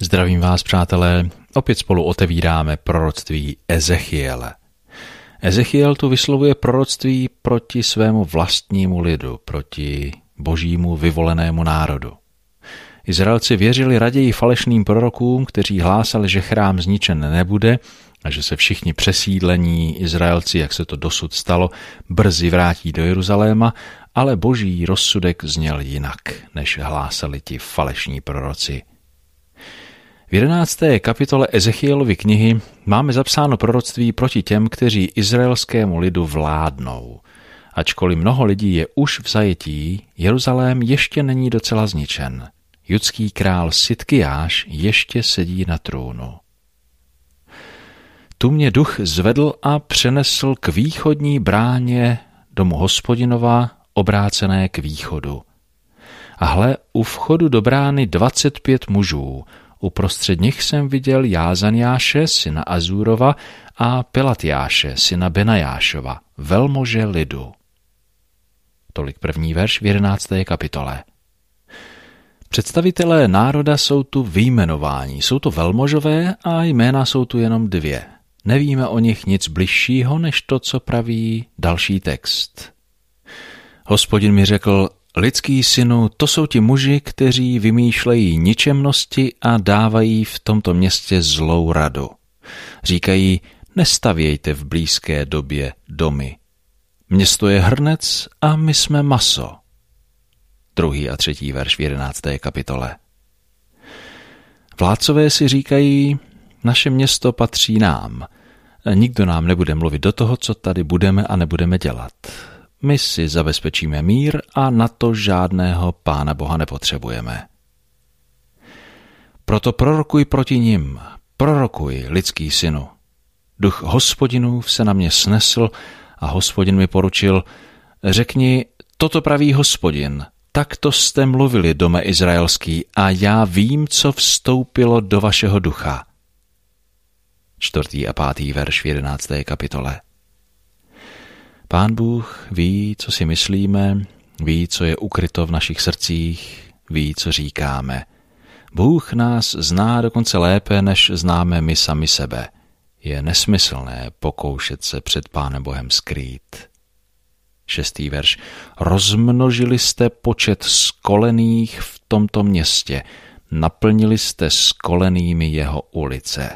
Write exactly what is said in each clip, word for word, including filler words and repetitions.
Zdravím vás, přátelé, opět spolu otevíráme proroctví Ezechiele. Ezechiel tu vyslovuje proroctví proti svému vlastnímu lidu, proti božímu vyvolenému národu. Izraelci věřili raději falešným prorokům, kteří hlásali, že chrám zničen nebude a že se všichni přesídlení Izraelci, jak se to dosud stalo, brzy vrátí do Jeruzaléma, ale boží rozsudek zněl jinak, než hlásali ti falešní proroci. V jedenácté kapitole Ezechielovy knihy máme zapsáno proroctví proti těm, kteří izraelskému lidu vládnou. Ačkoliv mnoho lidí je už v zajetí, Jeruzalém ještě není docela zničen. Judský král Sidkiáš ještě sedí na trůnu. Tu mě duch zvedl a přenesl k východní bráně domu Hospodinova, obrácené k východu. A hle, u vchodu do brány dvacet pět mužů, uprostřed nich jsem viděl Jázaniáše, syna Azurova, a Pelatiáše, syna Benajášova, velmože lidu. Tolik první verš v jedenácté kapitole. Představitelé národa jsou tu vyjmenováni, jsou to velmožové a jména jsou tu jenom dvě. Nevíme o nich nic bližšího, než to, co praví další text. Hospodin mi řekl: lidský synu, to jsou ti muži, kteří vymýšlejí ničemnosti a dávají v tomto městě zlou radu. Říkají: nestavějte v blízké době domy. Město je hrnec a my jsme maso. Druhý a třetí verš v jedenácté kapitole. Vládcové si říkají: naše město patří nám. Nikdo nám nebude mluvit do toho, co tady budeme a nebudeme dělat. My si zabezpečíme mír a na to žádného Pána Boha nepotřebujeme. Proto prorokuj proti nim, prorokuj, lidský synu. Duch Hospodinův se na mě snesl a Hospodin mi poručil: řekni, toto praví Hospodin, takto jste mluvili, dome izraelský, a já vím, co vstoupilo do vašeho ducha. Čtvrtý a pátý verš v jedenácté kapitole. Pán Bůh ví, co si myslíme, ví, co je ukryto v našich srdcích, ví, co říkáme. Bůh nás zná dokonce lépe, než známe my sami sebe. Je nesmyslné pokoušet se před Pánem Bohem skrýt. Šestý verš. Rozmnožili jste počet skolených v tomto městě, naplnili jste skolenými jeho ulice.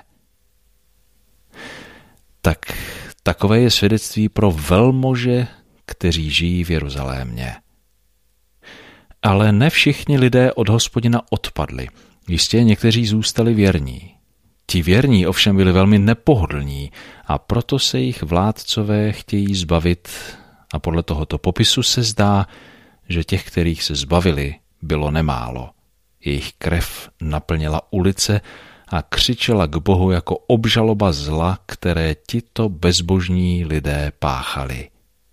Tak takové je svědectví pro velmože, kteří žijí v Jeruzalémě. Ale ne všichni lidé od Hospodina odpadli. Jistě někteří zůstali věrní. Ti věrní ovšem byli velmi nepohodlní a proto se jich vládcové chtějí zbavit a podle tohoto popisu se zdá, že těch, kterých se zbavili, bylo nemálo. Jejich krev naplnila ulice a křičela k Bohu jako obžaloba zla, které tito bezbožní lidé páchali.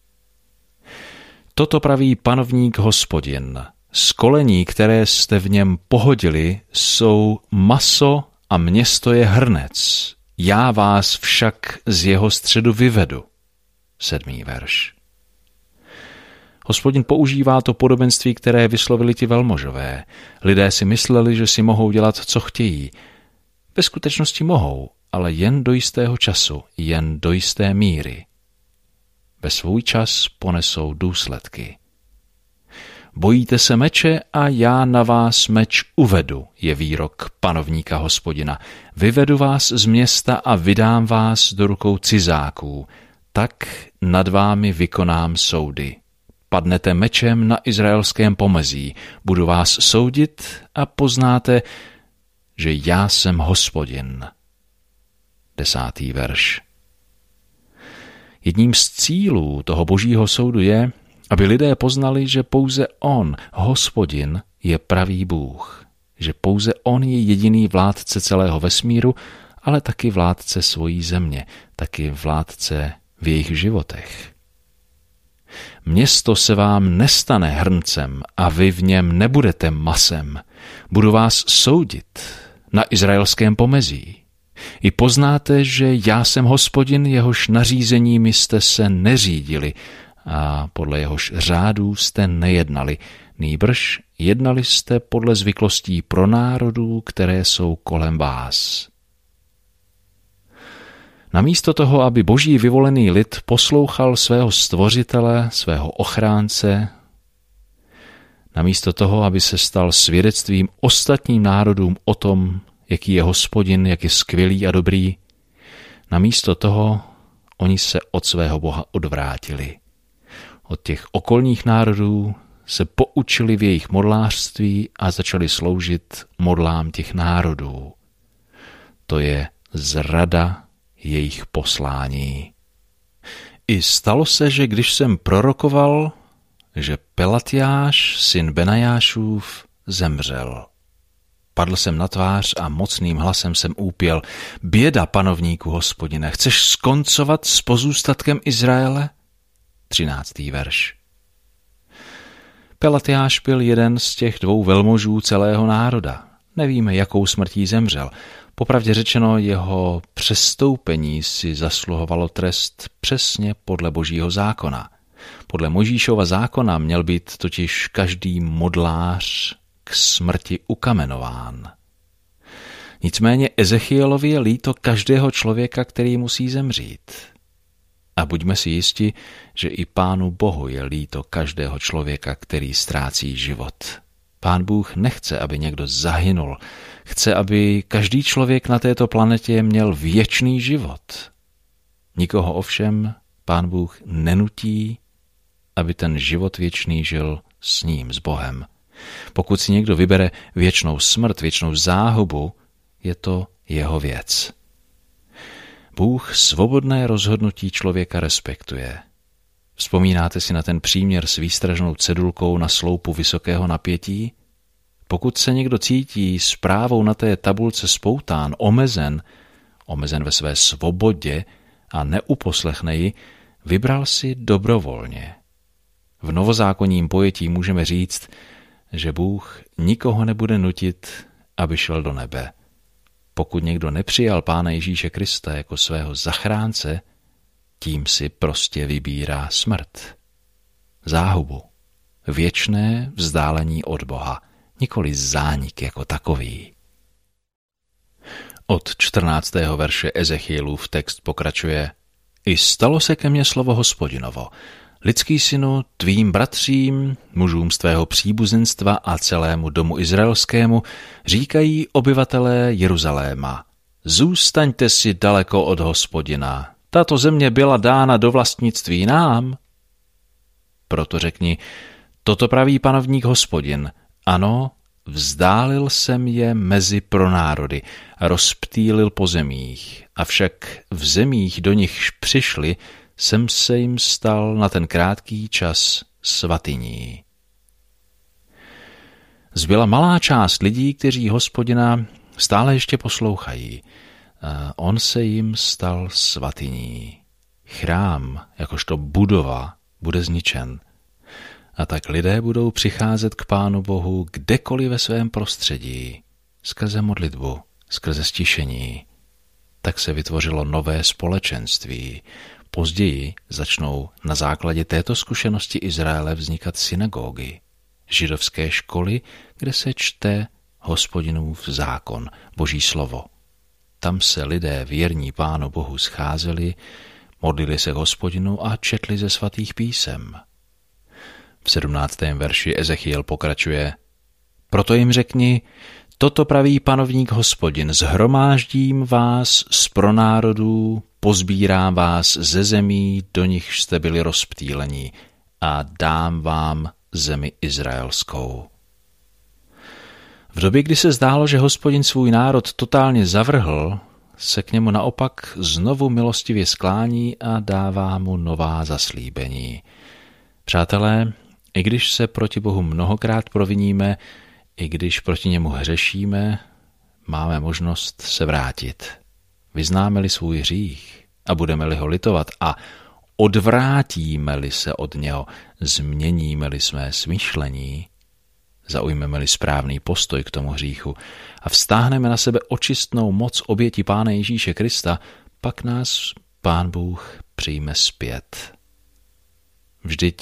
Toto praví panovník Hospodin. Skolení, které jste v něm pohodili, jsou maso a město je hrnec. Já vás však z jeho středu vyvedu. Sedmý verš. Hospodin používá to podobenství, které vyslovili ti velmožové. Lidé si mysleli, že si mohou dělat, co chtějí. Ve skutečnosti mohou, ale jen do jistého času, jen do jisté míry. Ve svůj čas ponesou důsledky. Bojíte se meče a já na vás meč uvedu, je výrok panovníka Hospodina. Vyvedu vás z města a vydám vás do rukou cizáků, tak nad vámi vykonám soudy. Padnete mečem na izraelském pomezí, budu vás soudit a poznáte, že já jsem Hospodin. Desátý verš. Jedním z cílů toho božího soudu je, aby lidé poznali, že pouze on, Hospodin, je pravý Bůh, že pouze on je jediný vládce celého vesmíru, ale taky vládce svojí země, taky vládce v jejich životech. Město se vám nestane hrncem a vy v něm nebudete masem. Budu vás soudit na izraelském pomezí. I poznáte, že já jsem Hospodin, jehož nařízeními jste se neřídili a podle jehož řádů jste nejednali, nýbrž jednali jste podle zvyklostí pro národů, které jsou kolem vás. Namísto toho, aby boží vyvolený lid poslouchal svého stvořitele, svého ochránce, namísto toho, aby se stal svědectvím ostatním národům o tom, jaký je Hospodin, jak je skvělý a dobrý, namísto toho oni se od svého Boha odvrátili. Od těch okolních národů se poučili v jejich modlářství a začali sloužit modlám těch národů. To je zrada jejich poslání. I stalo se, že když jsem prorokoval, že Pelatiáš, syn Benajášův, zemřel. Padl jsem na tvář a mocným hlasem jsem úpěl: Běda, panovníku Hospodine, chceš skoncovat s pozůstatkem Izraele? Třináctý verš. Pelatiáš byl jeden z těch dvou velmožů celého národa. Nevíme, jakou smrtí zemřel. Popravdě řečeno, jeho přestoupení si zasluhovalo trest přesně podle božího zákona. Podle Mojžíšova zákona měl být totiž každý modlář k smrti ukamenován. Nicméně Ezechielovi je líto každého člověka, který musí zemřít. A buďme si jisti, že i Pánu Bohu je líto každého člověka, který ztrácí život. Pán Bůh nechce, aby někdo zahynul. Chce, aby každý člověk na této planetě měl věčný život. Nikoho ovšem Pán Bůh nenutí, aby ten život věčný žil s ním, s Bohem. Pokud si někdo vybere věčnou smrt, věčnou záhubu, je to jeho věc. Bůh svobodné rozhodnutí člověka respektuje. Vzpomínáte si na ten příměr s výstražnou cedulkou na sloupu vysokého napětí? Pokud se někdo cítí s právou na té tabulce spoután, omezen, omezen ve své svobodě a neuposlechne ji, vybral si dobrovolně. V novozákonním pojetí můžeme říct, že Bůh nikoho nebude nutit, aby šel do nebe. Pokud někdo nepřijal Pána Ježíše Krista jako svého zachránce, tím si prostě vybírá smrt. Záhubu. Věčné vzdálení od Boha, nikoli zánik jako takový. Od čtrnáctého verše Ezechielův text pokračuje: I stalo se ke mně slovo Hospodinovo. Lidský synu, tvým bratřím, mužům z tvého příbuzenstva a celému domu izraelskému říkají obyvatelé Jeruzaléma: Zůstaňte si daleko od Hospodina. Tato země byla dána do vlastnictví nám. Proto řekni: Toto praví panovník Hospodin. Ano, vzdálil jsem je mezi pronárody a rozptýlil po zemích, avšak v zemích, do nichž přišli, jsem se jim stal na ten krátký čas svatyní. Zbyla malá část lidí, kteří Hospodina stále ještě poslouchají. On se jim stal svatyní. Chrám, jakožto budova, bude zničen. A tak lidé budou přicházet k Pánu Bohu kdekoliv ve svém prostředí, skrze modlitbu, skrze stišení. Tak se vytvořilo nové společenství. Později začnou na základě této zkušenosti Izraele vznikat synagogy, židovské školy, kde se čte Hospodinův zákon, Boží slovo. Tam se lidé věrní Pánu Bohu scházeli, modlili se Hospodinu a četli ze svatých písem. V sedmnáctém verši Ezechiel pokračuje: Proto jim řekni, toto praví panovník Hospodin, zhromáždím vás z pronárodů, pozbírám vás ze zemí, do nichž jste byli rozptýleni, a dám vám zemi izraelskou. V době, kdy se zdálo, že Hospodin svůj národ totálně zavrhl, se k němu naopak znovu milostivě sklání a dává mu nová zaslíbení. Přátelé, i když se proti Bohu mnohokrát proviníme, i když proti němu hřešíme, máme možnost se vrátit. Vyznáme-li svůj hřích a budeme-li ho litovat a odvrátíme-li se od něho, změníme-li své smýšlení, zaujmeme-li správný postoj k tomu hříchu a vztáhneme na sebe očistnou moc oběti Pána Ježíše Krista, pak nás Pán Bůh přijme zpět. Vždyť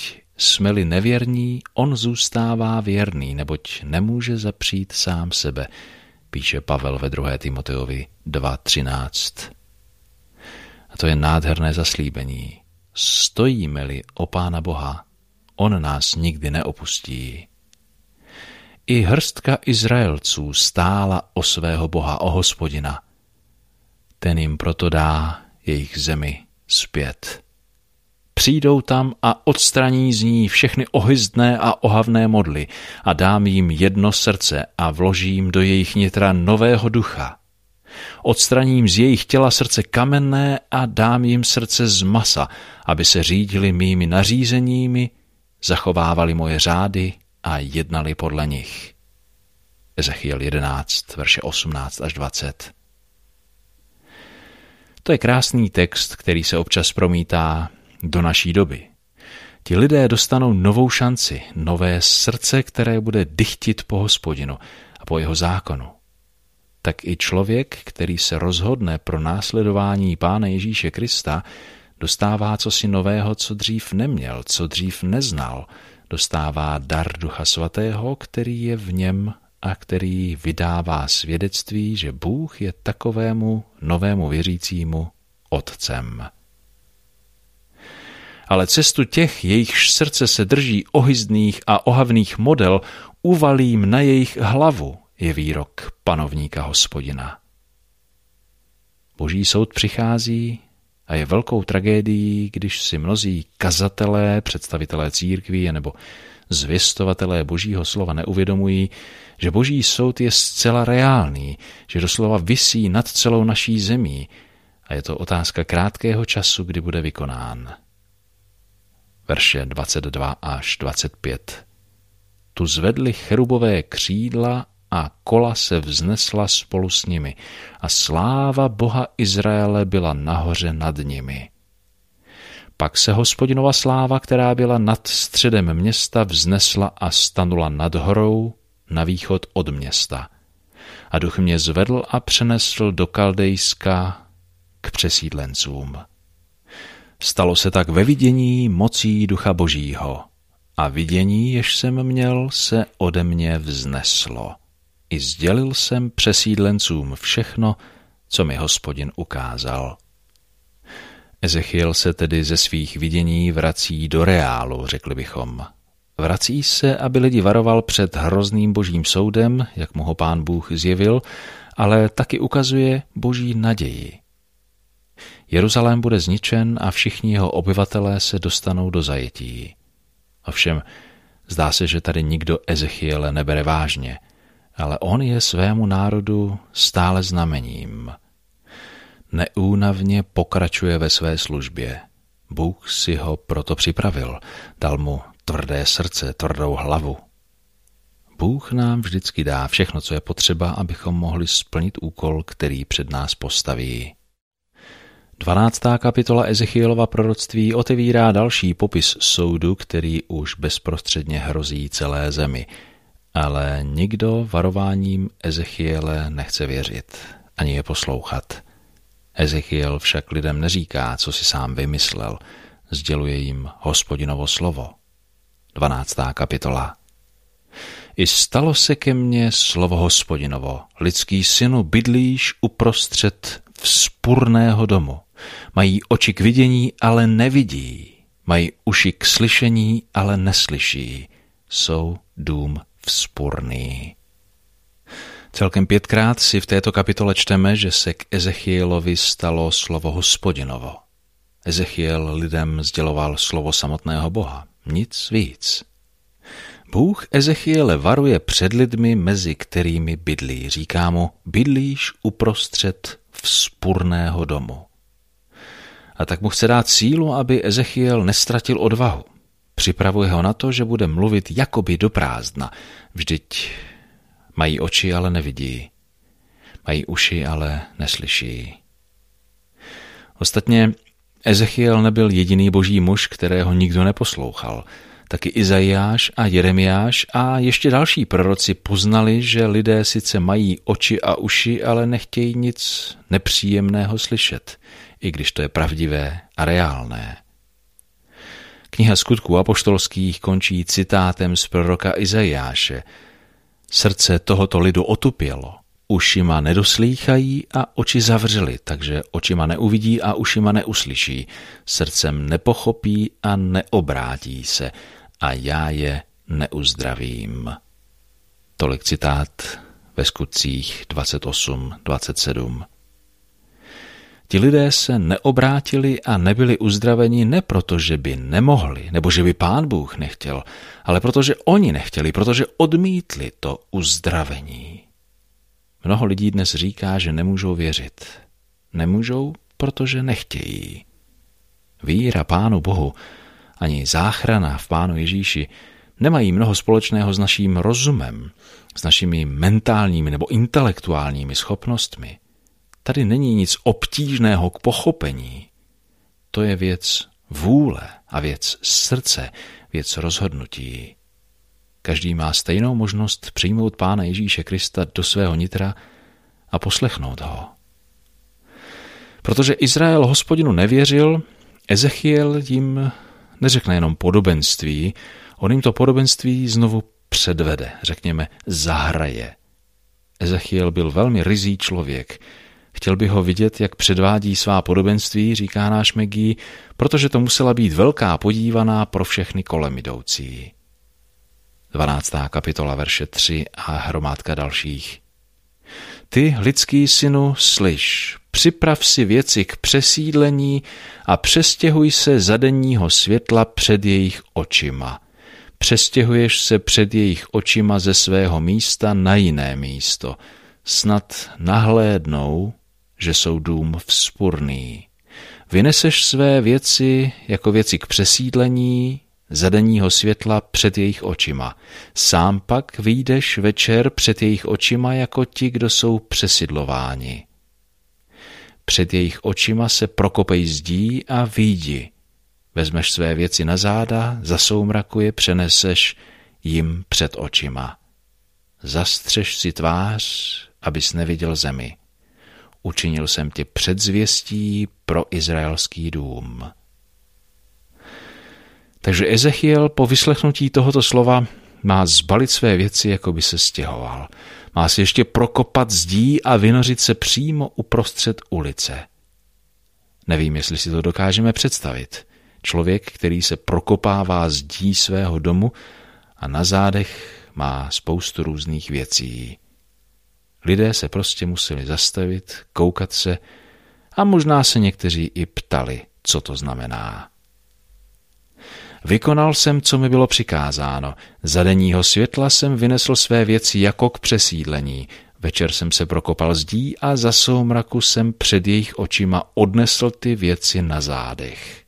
jsme-li nevěrní, on zůstává věrný, neboť nemůže zapřít sám sebe, píše Pavel ve druhé Timoteovi dva třináct. A to je nádherné zaslíbení. Stojíme-li o Pána Boha, on nás nikdy neopustí. I hrstka Izraelců stála o svého Boha, o Hospodina. Ten jim proto dá jejich zemi zpět. Přijdou tam a odstraní z ní všechny ohyzdné a ohavné modly a dám jim jedno srdce a vložím do jejich nitra nového ducha. Odstraním z jejich těla srdce kamenné a dám jim srdce z masa, aby se řídili mými nařízeními, zachovávali moje řády a jednali podle nich. Ezechiel jedenáct, verše osmnáct až dvacet. To je krásný text, který se občas promítá do naší doby. Ti lidé dostanou novou šanci, nové srdce, které bude dychtit po Hospodinu a po jeho zákonu. Tak i člověk, který se rozhodne pro následování Pána Ježíše Krista, dostává cosi nového, co dřív neměl, co dřív neznal. Dostává dar Ducha Svatého, který je v něm a který vydává svědectví, že Bůh je takovému novému věřícímu otcem. Ale cestu těch, jejichž srdce se drží ohyzdných a ohavných model, uvalím na jejich hlavu, je výrok panovníka Hospodina. Boží soud přichází a je velkou tragédií, když si mnozí kazatelé, představitelé církví nebo zvěstovatelé Božího slova neuvědomují, že Boží soud je zcela reálný, že doslova visí nad celou naší zemí a je to otázka krátkého času, kdy bude vykonán. Verše dvacet dva až dvacet pět. Tu zvedli cherubové křídla a kola se vznesla spolu s nimi a sláva Boha Izraele byla nahoře nad nimi. Pak se Hospodinova sláva, která byla nad středem města, vznesla a stanula nad horou na východ od města. A duch mě zvedl a přenesl do Kaldejska k přesídlencům. Stalo se tak ve vidění mocí Ducha Božího. A vidění, jež jsem měl, se ode mě vzneslo. I sdělil jsem přesídlencům všechno, co mi Hospodin ukázal. Ezechiel se tedy ze svých vidění vrací do reálu, řekli bychom. Vrací se, aby lidi varoval před hrozným Božím soudem, jak mu ho Pán Bůh zjevil, ale taky ukazuje Boží naději. Jeruzalém bude zničen a všichni jeho obyvatelé se dostanou do zajetí. Ovšem, zdá se, že tady nikdo Ezechiele nebere vážně, ale on je svému národu stále znamením. Neúnavně pokračuje ve své službě. Bůh si ho proto připravil, dal mu tvrdé srdce, tvrdou hlavu. Bůh nám vždycky dá všechno, co je potřeba, abychom mohli splnit úkol, který před nás postaví. dvanáctá kapitola Ezechielova proroctví otevírá další popis soudu, který už bezprostředně hrozí celé zemi. Ale nikdo varováním Ezechiele nechce věřit, ani je poslouchat. Ezechiel však lidem neříká, co si sám vymyslel, sděluje jim Hospodinovo slovo. dvanáctá kapitola. I stalo se ke mně slovo Hospodinovo, lidský synu, bydlíš uprostřed vzpurného domu. Mají oči k vidění, ale nevidí. Mají uši k slyšení, ale neslyší. Jsou dům vzpurný. Celkem pětkrát si v této kapitole čteme, že se k Ezechielovi stalo slovo Hospodinovo. Ezechiel lidem sděloval slovo samotného Boha, nic víc. Bůh Ezechiele varuje před lidmi, mezi kterými bydlí. Říká mu, bydlíš uprostřed vzpurného domu. A tak mu chce dát sílu, aby Ezechiel nestratil odvahu. Připravuje ho na to, že bude mluvit jakoby do prázdna. Vždyť mají oči, ale nevidí. Mají uši, ale neslyší. Ostatně Ezechiel nebyl jediný boží muž, kterého nikdo neposlouchal. Taky Izajáš a Jeremiáš a ještě další proroci poznali, že lidé sice mají oči a uši, ale nechtějí nic nepříjemného slyšet, i když to je pravdivé a reálné. Kniha Skutků apoštolských končí citátem z proroka Izajáše. Srdce tohoto lidu otupělo, ušima nedoslýchají a oči zavřely, takže očima neuvidí a ušima neuslyší, srdcem nepochopí a neobrátí se a já je neuzdravím. Tolik citát ve Skutcích dvacet osm dvacet sedm. Ti lidé se neobrátili a nebyli uzdraveni ne proto, že by nemohli, nebo že by Pán Bůh nechtěl, ale protože oni nechtěli, protože odmítli to uzdravení. Mnoho lidí dnes říká, že nemůžou věřit. Nemůžou, protože nechtějí. Víra Pánu Bohu ani záchrana v Pánu Ježíši nemají mnoho společného s naším rozumem, s našimi mentálními nebo intelektuálními schopnostmi. Tady není nic obtížného k pochopení. To je věc vůle a věc srdce, věc rozhodnutí. Každý má stejnou možnost přijmout Pána Ježíše Krista do svého nitra a poslechnout ho. Protože Izrael Hospodinu nevěřil, Ezechiel jim neřekne jenom podobenství, on jim to podobenství znovu předvede, řekněme zahraje. Ezechiel byl velmi ryzí člověk. Chtěl by ho vidět, jak předvádí svá podobenství, říká náš Megi, protože to musela být velká podívaná pro všechny kolem jdoucí. dvanáctá kapitola verše tři a hromádka dalších. Ty, lidský synu, slyš, připrav si věci k přesídlení a přestěhuj se za denního světla před jejich očima. Přestěhuješ se před jejich očima ze svého místa na jiné místo. Snad nahlédnou, že jsou dům vzpurný. Vyneseš své věci jako věci k přesídlení za denního světla před jejich očima. Sám pak vyjdeš večer před jejich očima jako ti, kdo jsou přesidlováni. Před jejich očima se prokopej zdí a vyjdi. Vezmeš své věci na záda, za soumraku je přeneseš jim před očima. Zastřeš si tvář, abys neviděl zemi. Učinil jsem tě předzvěstí pro izraelský dům. Takže Ezechiel po vyslechnutí tohoto slova má zbalit své věci, jako by se stěhoval. Má si ještě prokopat zdí a vynořit se přímo uprostřed ulice. Nevím, jestli si to dokážeme představit. Člověk, který se prokopává zdí svého domu a na zádech má spoustu různých věcí. Lidé se prostě museli zastavit, koukat se a možná se někteří i ptali, co to znamená. Vykonal jsem, co mi bylo přikázáno. Za denního světla jsem vynesl své věci jako k přesídlení. Večer jsem se prokopal zdí a za soumraku jsem před jejich očima odnesl ty věci na zádech.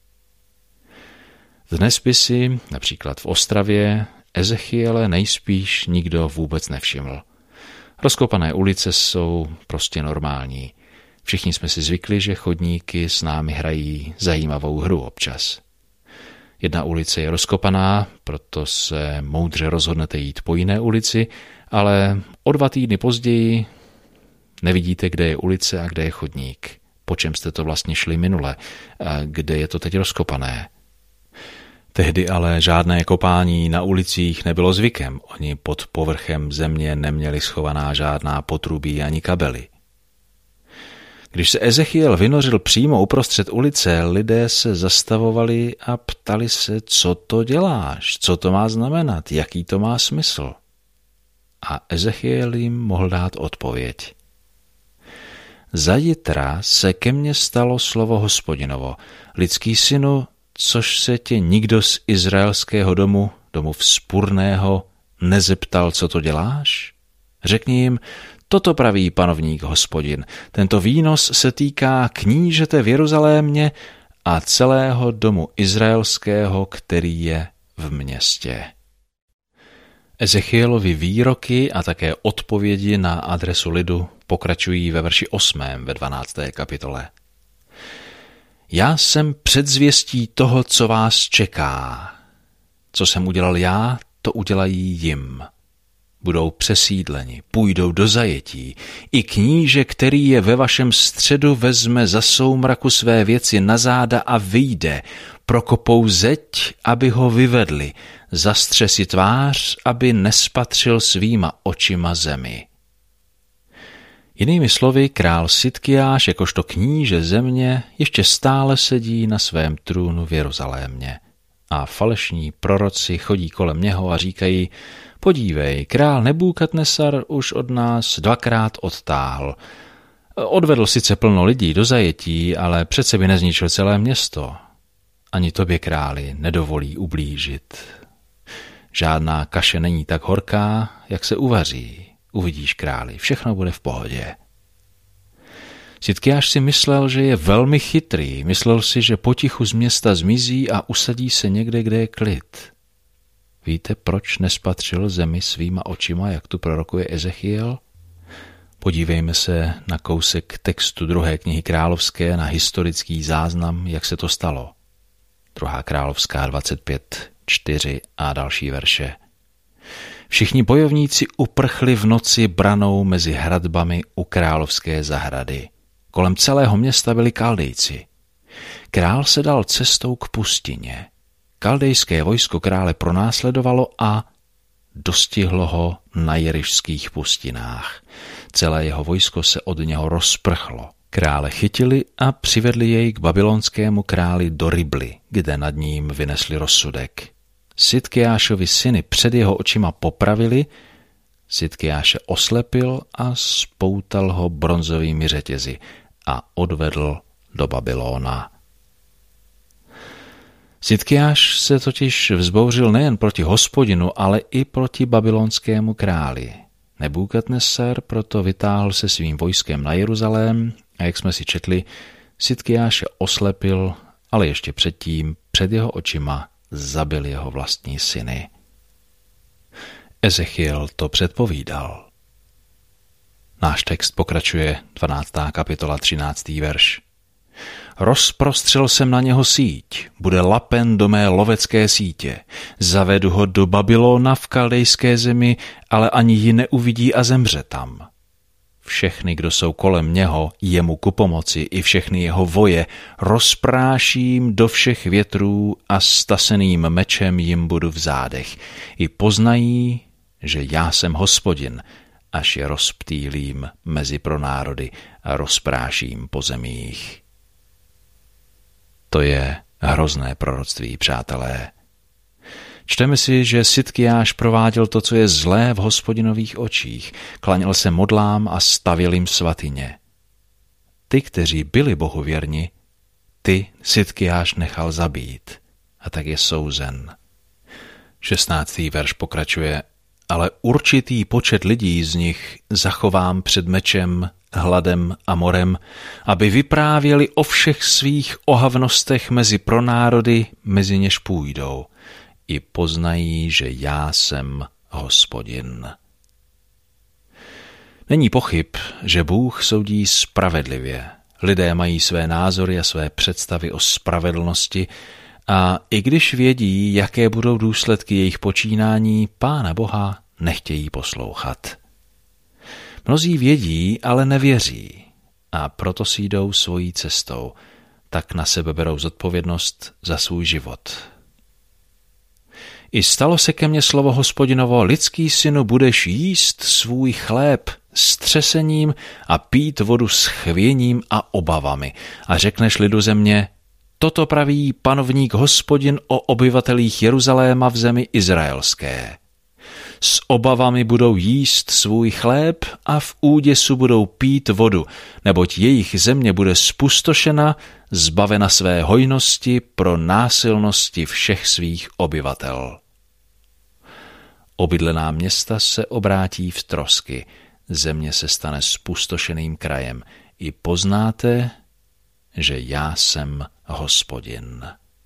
Dnes by si, například v Ostravě, Ezechiele nejspíš nikdo vůbec nevšiml. Rozkopané ulice jsou prostě normální. Všichni jsme si zvykli, že chodníky s námi hrají zajímavou hru občas. Jedna ulice je rozkopaná, proto se moudře rozhodnete jít po jiné ulici, ale o dva týdny později nevidíte, kde je ulice a kde je chodník. Po čem jste to vlastně šli minule a kde je to teď rozkopané. Tehdy ale žádné kopání na ulicích nebylo zvykem. Oni pod povrchem země neměli schovaná žádná potrubí ani kabely. Když se Ezechiel vynořil přímo uprostřed ulice, lidé se zastavovali a ptali se, co to děláš, co to má znamenat, jaký to má smysl. A Ezechiel jim mohl dát odpověď. Zajitra se ke mně stalo slovo Hospodinovo, lidský synu, což se tě nikdo z izraelského domu, domu vzpurného, nezeptal, co to děláš? Řekni jim, toto praví panovník Hospodin. Tento výnos se týká knížete v Jeruzalémě a celého domu izraelského, který je v městě. Ezechielovi výroky a také odpovědi na adresu lidu pokračují ve verši osmém ve dvanácté kapitole. Já jsem předzvěstí toho, co vás čeká. Co jsem udělal já, to udělají jim. budou přesídleni, půjdou do zajetí. I kníže, který je ve vašem středu, vezme za soumraku své věci na záda a vyjde. Prokopou zeď, aby ho vyvedli. Zastře si tvář, aby nespatřil svýma očima zemi. Jinými slovy, král Sidkiáš, jakožto kníže země, ještě stále sedí na svém trůnu v Jeruzalémě. A falešní proroci chodí kolem něho a říkají: podívej, král Nebukadnesar už od nás dvakrát odtáhl. Odvedl sice plno lidí do zajetí, ale přece by nezničil celé město. Ani tobě, králi, nedovolí ublížit. Žádná kaše není tak horká, jak se uvaří. Uvidíš, králi, všechno bude v pohodě. Sidkiáš si myslel, že je velmi chytrý. Myslel si, že potichu z města zmizí a usadí se někde, kde je klid. Víte, proč nespatřil zemi svýma očima, jak tu prorokuje Ezechiel? Podívejme se na kousek textu druhé knihy královské, na historický záznam, jak se to stalo. Druhá královská dvacet pět, čtyři a další verše. Všichni bojovníci uprchli v noci branou mezi hradbami u královské zahrady. Kolem celého města byli Kaldejci. Král se dal cestou k pustině. Kaldejské vojsko krále pronásledovalo a dostihlo ho na jerišských pustinách. Celé jeho vojsko se od něho rozprchlo. Krále chytili a přivedli jej k babylonskému králi do Ribly, kde nad ním vynesli rozsudek. Sidkiášovi syny před jeho očima popravili, Sidkiáše oslepil a spoutal ho bronzovými řetězy a odvedl do Babylona. Sidkiáš se totiž vzbouřil nejen proti Hospodinu, ale i proti babylonskému králi. Nebukadnesar proto vytáhl se svým vojskem na Jeruzalém a jak jsme si četli, Sidkiáše oslepil, ale ještě předtím před jeho očima zabil jeho vlastní syny. Ezechiel to předpovídal. Náš text pokračuje dvanáctá kapitola třináctý verš. Rozprostřel jsem na něho síť, bude lapen do mé lovecké sítě. Zavedu ho do Babylona v kaldejské zemi, ale ani ji neuvidí a zemře tam. Všechny, kdo jsou kolem něho, jemu ku pomoci, i všechny jeho voje, rozpráším do všech větrů a staseným mečem jim budu v zádech. I poznají, že já jsem Hospodin, až je rozptýlím mezi pronárody a rozpráším po zemích. To je hrozné proroctví, přátelé. Čteme si, že Sidkiáš prováděl to, co je zlé v Hospodinových očích. Klaněl se modlám a stavěl jim svatyně. Ty, kteří byli Bohu věrni, ty Sidkiáš nechal zabít a tak je souzen. šestnáctý verš pokračuje, ale určitý počet lidí z nich zachovám před mečem, hladem a morem, aby vyprávěli o všech svých ohavnostech mezi pronárody, mezi něž půjdou. I poznají, že já jsem Hospodin. Není pochyb, že Bůh soudí spravedlivě. Lidé mají své názory a své představy o spravedlnosti a i když vědí, jaké budou důsledky jejich počínání, Pána Boha nechtějí poslouchat. Mnozí vědí, ale nevěří a proto si jdou svojí cestou, tak na sebe berou zodpovědnost za svůj život. I stalo se ke mně slovo Hospodinovo, lidský synu, budeš jíst svůj chléb s třesením a pít vodu s chvěním a obavami. A řekneš lidu země, toto praví panovník Hospodin o obyvatelích Jeruzaléma v zemi izraelské. S obavami budou jíst svůj chléb a v úděsu budou pít vodu, neboť jejich země bude spustošena, zbavena své hojnosti pro násilnosti všech svých obyvatel. Obydlená města se obrátí v trosky, země se stane spustošeným krajem. I poznáte, že já jsem Hospodin.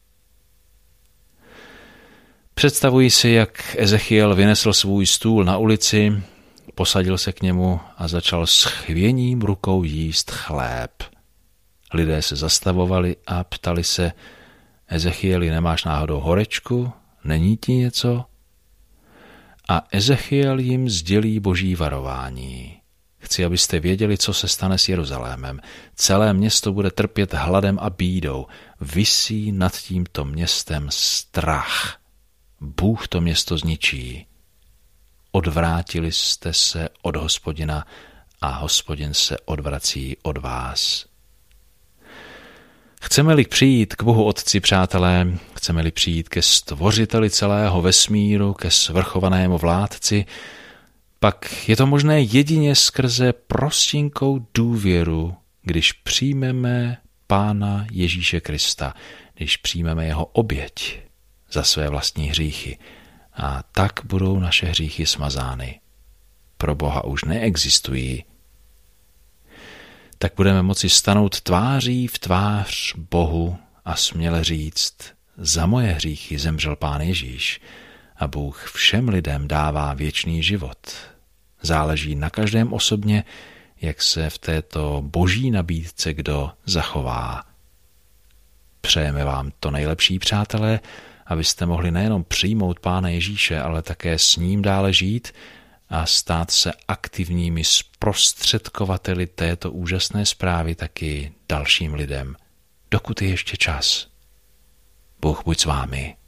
Představuji si, jak Ezechiel vynesl svůj stůl na ulici, posadil se k němu a začal s chvěním rukou jíst chléb. Lidé se zastavovali a ptali se, Ezechieli, nemáš náhodou horečku? Není ti něco? A Ezechiel jim sdělí boží varování. Chci, abyste věděli, co se stane s Jeruzalémem. Celé město bude trpět hladem a bídou. Visí nad tímto městem strach. Bůh to město zničí. Odvrátili jste se od Hospodina a Hospodin se odvrací od vás. Chceme-li přijít k Bohu Otci, přátelé, chceme-li přijít ke Stvořiteli celého vesmíru, ke svrchovanému vládci, pak je to možné jedině skrze prostinkou důvěru, když přijmeme Pána Ježíše Krista, když přijmeme jeho oběť za své vlastní hříchy. A tak budou naše hříchy smazány. Pro Boha už neexistují. Tak budeme moci stanout tváří v tvář Bohu a směle říct: za moje hříchy zemřel Pán Ježíš a Bůh všem lidem dává věčný život. Záleží na každém osobně, jak se v této boží nabídce kdo zachová. Přejeme vám to nejlepší, přátelé, abyste mohli nejenom přijmout Pána Ježíše, ale také s ním dále žít a stát se aktivními zprostředkovateli této úžasné zprávy taky dalším lidem, dokud je ještě čas. Bůh buď s vámi.